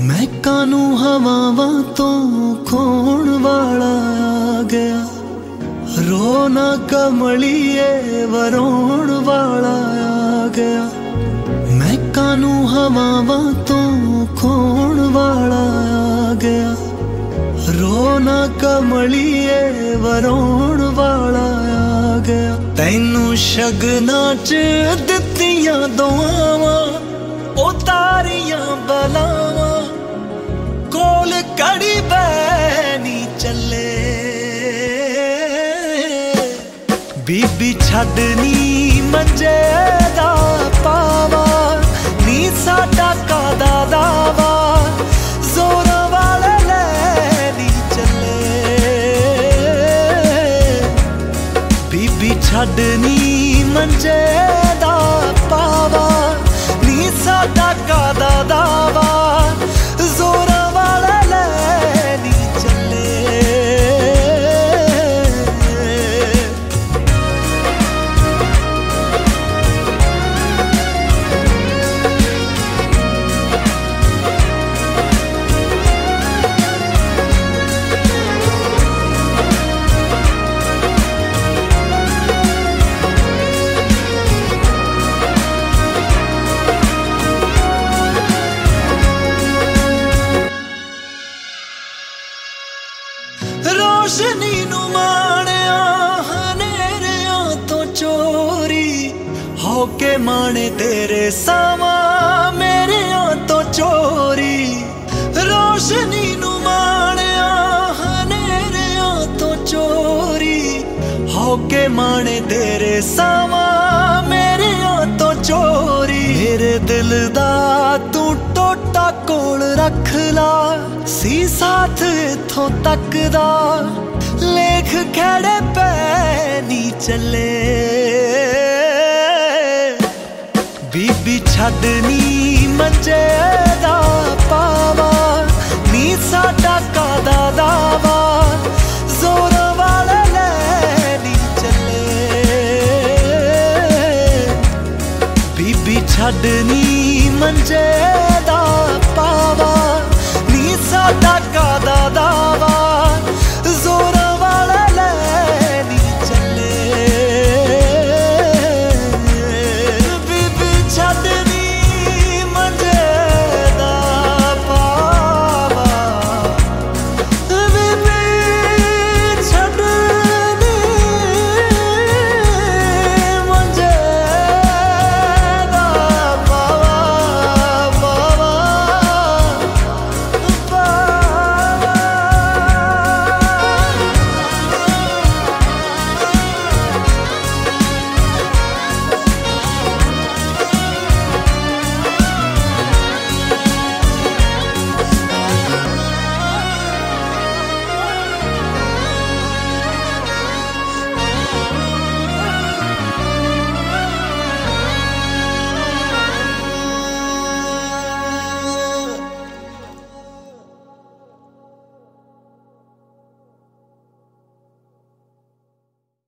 मैं कानू हवावां तो खोण वाला आ गया। रोना कमलिए वरोण वाला आ गया। मैं कानू हवावां तो खोण वाला आ गया। रोना कमलिए वरोण वाला आ गया। तैनू शगना च दित्तियां दुआवां उतारियां बलावां कोल कड़ी बैनी चले। बीबी छड्डनी मंजे दा पावा नी साडा कादा दावा जोरा वाले लैनी चले। बीबी छड्डनी मंजे दा पावा नी साडा कादा दावा जोरा वाले लैनी चले। रोशनी नू माणिया हनेरियां तो चोरी होके माणे तेरे सावा मेरियां तो चोरी। रोशनी नू माणिया हनेरियां तो चोरी होके माणे तेरे सावा मेरियां तो चोरी। मेरे दिल दा तू टोटा कोल रख ला सी साथ इथों तक दा लेख खड़े पै नी चले। बीबी छड्डनी मंजे दा पावा नी साडा कादा दावा जोरा वाले लैनी चले। बीबी छड्डनी मंजे